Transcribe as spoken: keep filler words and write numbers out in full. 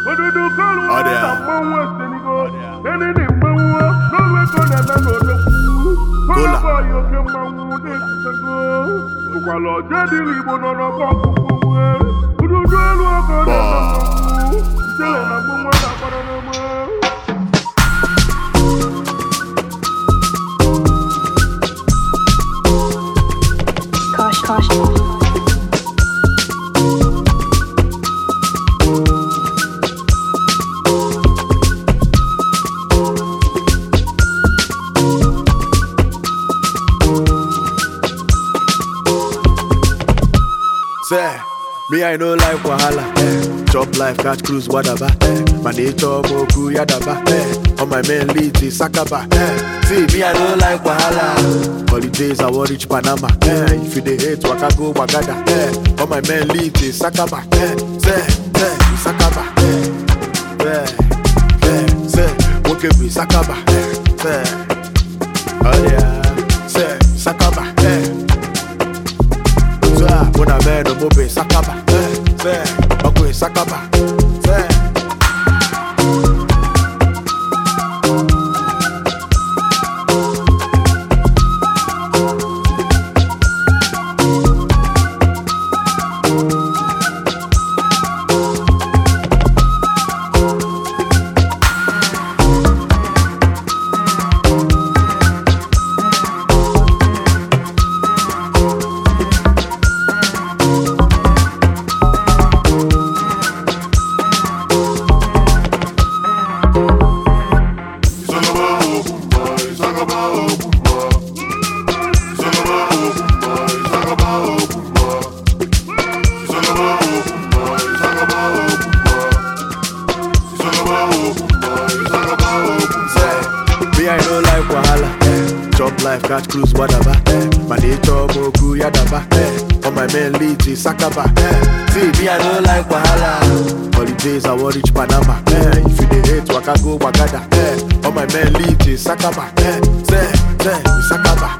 Me, I know life wahala, eh. Chop life, catch cruise, wadaba, eh. My nature, moku, yadaba, eh. On my main lead, is Sakaba, eh. See, me, I know life wahala. Holidays, I want reach Panama, eh. If you dey hate, waka go, wagada, eh. On my main lead, is Sakaba, eh. Say, say, Sakaba, eh. Yeah, yeah, say, woke up, Sakaba, eh. Say, oh yeah, say, Sakaba, eh. When I made a movie, Sakaba, eh, okay, Sakaba, eh. Life, catch cruise, whatever, eh. My nature, moku, yadaba, eh. On my main lead, is Sakaba, eh. See, me, I don't like wahala. Holidays, I want reach Panama, eh. If you dey hate, waka go, wagada, eh. On my main lead, is Sakaba, eh. Say, say, Sakaba.